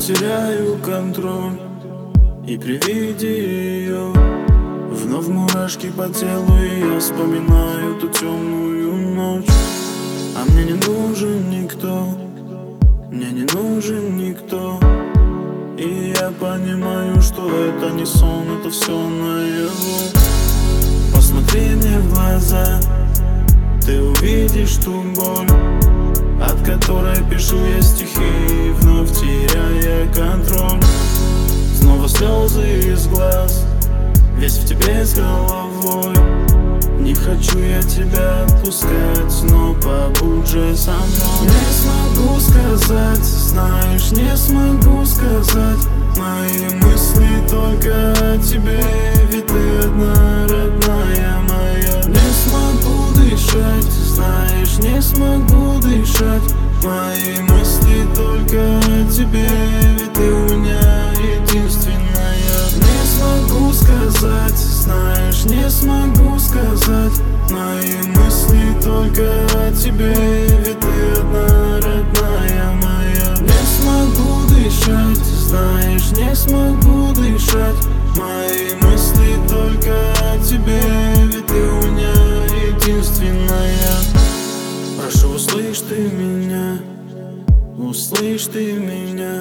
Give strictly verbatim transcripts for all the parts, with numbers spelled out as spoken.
теряю контроль, и при виде ее вновь мурашки по телу, и я вспоминаю ту темную ночь. А мне не нужен никто, мне не нужен никто. И я понимаю, что это не сон, это все наяву. Посмотри мне в глаза, ты увидишь ту боль, от которой пишу я стихи, вновь теряя контроль. Снова слезы из глаз, весь в тебе с головой. Не хочу я тебя отпускать, но побудь же со мной. Не смогу сказать, знаешь, не смогу сказать мои мысли только о тебе, ведь ты одна, родная моя. Не смогу дышать, знаешь, не смогу дышать мои мысли только о тебе, ведь ты у меня единственная. Не смогу сказать, знаешь, не смогу сказать мои мысли только о тебе, ведь ты одна, родная моя. Не смогу дышать, знаешь, не смогу дышать мои мысли только о тебе, ведь ты у меня единственная. Прошу, услышь ты меня, услышь ты меня.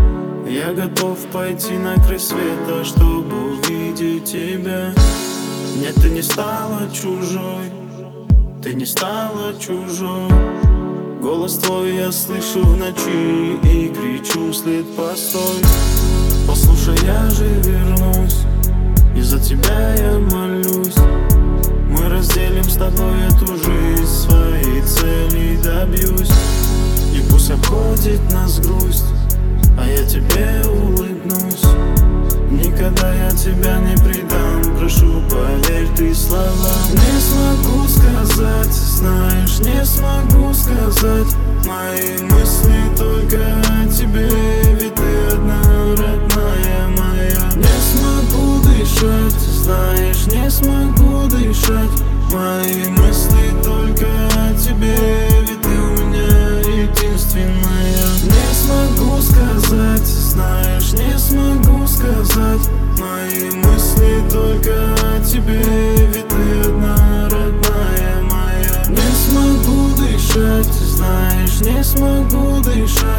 Я готов пойти на край света, чтобы увидеть тебя. Нет, ты не стала чужой, ты не стала чужой. Голос твой я слышу в ночи и кричу вслед: постой. Послушай, я же вернусь, и за тебя я молюсь. Мы разделим с тобой эту жизнь, свои цели добьюсь. И пусть обходит нас грусть, а я тебе улыбнусь. Никогда я тебя не предам, прошу, поверь ты словам. Не смогу сказать, знаешь, не смогу сказать мои мысли только о тебе, ведь ты одна, родная моя. Не смогу дышать, знаешь, не смогу дышать мои мысли только о тебе, ведь ты у меня единственная. Не смогу сказать, знаешь, не смогу сказать мои мысли только о тебе, ведь ты одна, родная моя. Не смогу дышать, знаешь, не смогу дышать